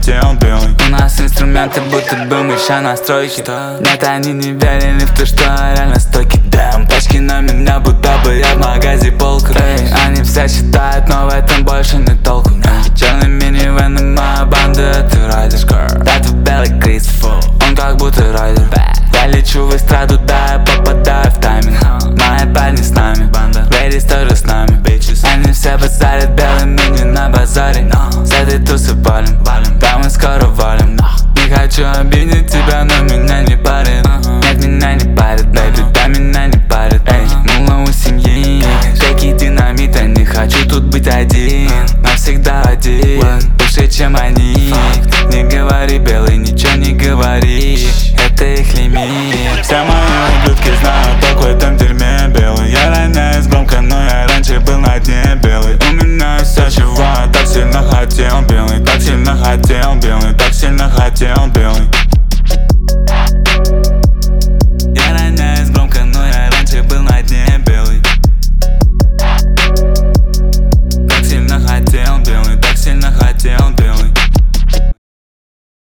хотел белый. У нас инструменты будто бы мы ща на стройке. Нет, они не верили в то, что я реально стойкий. Дэм, тачки на меня, будто бы я в магазе полка. Они все считают, но в этом больше не толку. Черный минивэн и моя банда, это райдер. Это белый Кристофер, он как будто райдер. Я лечу в эстраду, да, я попадаю в тайминг. Мои парни с нами, лейдис тоже с нами. Они все базарят, белый мини на базаре. С этой тусы валим, да мы скоро валим. Не хочу обидеть тебя, но меня не парит. Нет, меня не парит, бэйби, да меня не парит. Мула у семьи, треки динамита. Не хочу тут быть один, навсегда один. Лучше, чем они. Не говори, белый, ничего не говори. Это их лимит. Все мои ублюдки знают, как в этом дерьме белый. Я роняюсь громко, но я раньше был на дне белый. У меня все, чего я так сильно хотел белый. Так сильно хотел белый, так сильно хотел белый.